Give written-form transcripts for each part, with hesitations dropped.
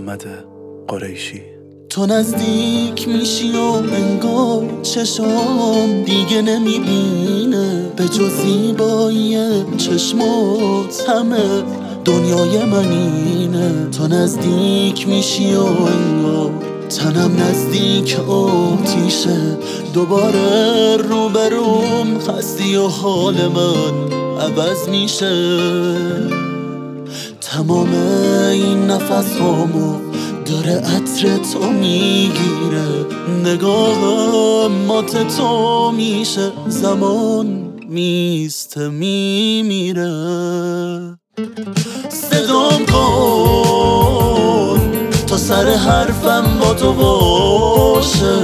محمد قریشی. تو نزدیک میشی و انگار چشم دیگه نمیبینه به جز زیبایی چشمات همه دنیای من اینه. تو نزدیک میشی و انگار تنم نزدیک آتیشه، دوباره روبروم هستی و حال من عوض میشه. تمام این نفس هامو داره عطر تو میگیره، نگاهم مات تو میشه، زمان میسته میمیره. صدام کن تا سر حرفم با تو باشه،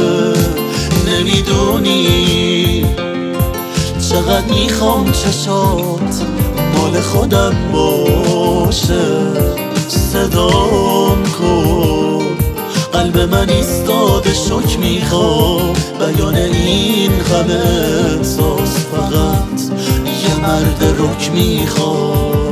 نمیدونی چقدر میخوام چشات مال خودم باشه. صدام کن قلب من ایستاده شک میخوام، بیان این غم احساس فقط یه مرد رک میخوام.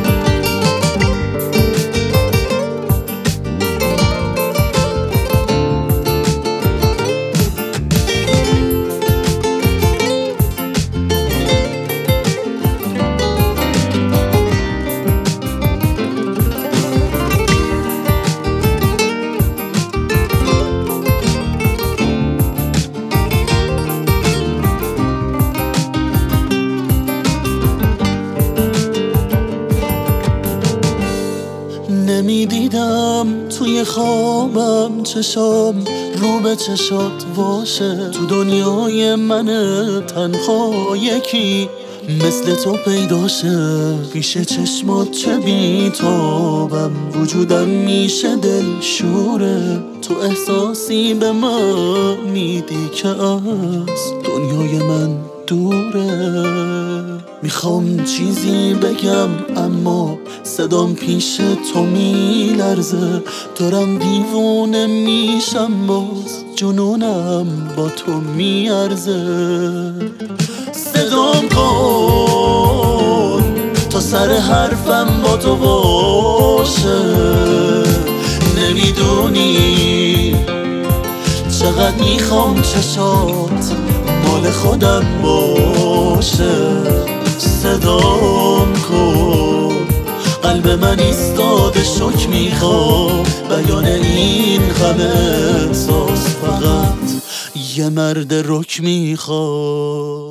نمیدیدم توی خوابم چشام رو به چشات باشه، تو دنیای من تنها یکی مثل تو پیداشه. پیش چشمات چه بیتابم، وجودم میشه دلشوره. تو احساسی به من میدی که از دنیای من دوره. میخوام چیزی بگم اما صدام پیش تو میلرزه، دارم دیوونه میشم باز جنونم با تو میارزه. صدام کن تا سر حرفم با تو باشه، نمیدونی چقدر میخوام چشات مال خودم باشه. صدام کن قلب من ایستاده شک میخوام، بیان این غم احساس فقط یه مرد رک میخوام.